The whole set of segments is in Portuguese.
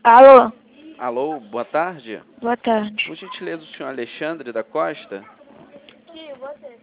Alô, Alô, boa tarde. boa tarde. Por gentileza, o senhor Alexandre da Costa? Sim, você.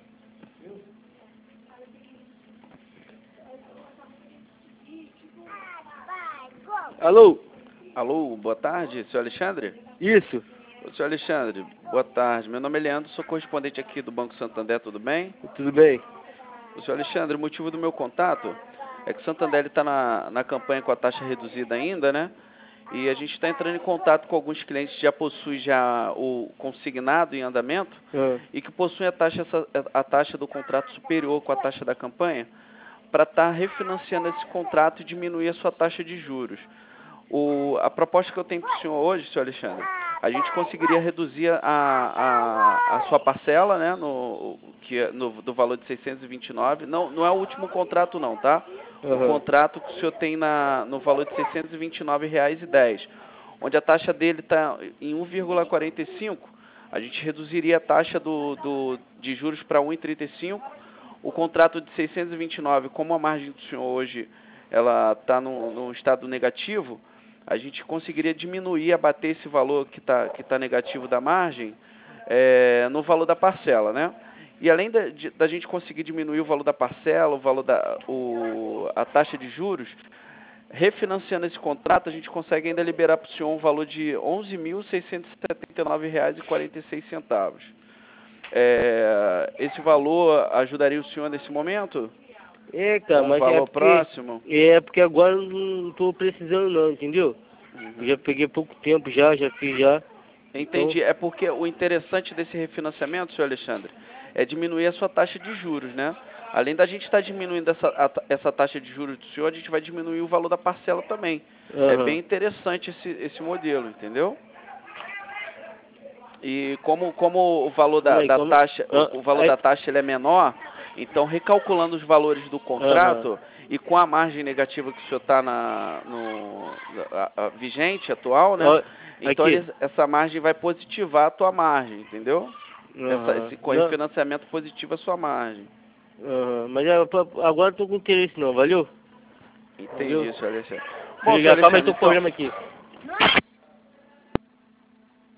Alô? Alô, boa tarde, senhor Alexandre? Isso, Ô, senhor Alexandre, boa tarde. Meu nome é Leandro, sou correspondente aqui do Banco Santander, tudo bem? tudo bem? Ô, senhor Alexandre, o motivo do meu contato é que o Santander está na campanha com a taxa reduzida ainda, né? E a gente está entrando em contato com alguns clientes que já possuem o consignado em andamento Ah, e que possuem a taxa do contrato superior com a taxa da campanha para estar refinanciando esse contrato e diminuir a sua taxa de juros. A proposta que eu tenho para o senhor hoje, senhor Alexandre, a gente conseguiria reduzir a sua parcela, né, do valor de 629. Não é o último contrato não, tá? O aham. contrato que o senhor tem no valor de R$ 629,10, onde a taxa dele está em 1,45, a gente reduziria a taxa de juros para 1,35. O contrato de 629, como a margem do senhor hoje ela está no estado negativo, a gente conseguiria diminuir, abater esse valor que tá negativo da margem no valor da parcela, né? E além da gente conseguir diminuir o valor da parcela, a taxa de juros, refinanciando esse contrato, a gente consegue ainda liberar para o senhor um valor de R$ 11.679,46. Esse valor ajudaria o senhor nesse momento? É, cara, Com um mas valor próximo? é porque agora eu não tô precisando não, entendeu? Eu Uhum. já peguei pouco tempo já fiz já. Então, Entendi. É porque o interessante desse refinanciamento, senhor Alexandre, é diminuir a sua taxa de juros, né? Além da gente estar diminuindo essa taxa de juros do senhor, a gente vai diminuir o valor da parcela também. É aham. bem interessante esse modelo, entendeu? E como o valor Calma aí, da calma. taxa, Ah, o valor aí, da taxa ele é menor, então recalculando os valores do aham. contrato e com a margem negativa que o senhor está vigente, atual, né? Ó, Então aqui. essa margem vai positivar a tua margem, entendeu? Aham. Esse Não, refinanciamento positiva a sua margem. aham. Mas agora eu tô com interesse não, valeu? Valeu? Entendi, senhor Alexandre. Bom, senhor Obrigado, calma aí, Alexandre, tô com então, problema aqui.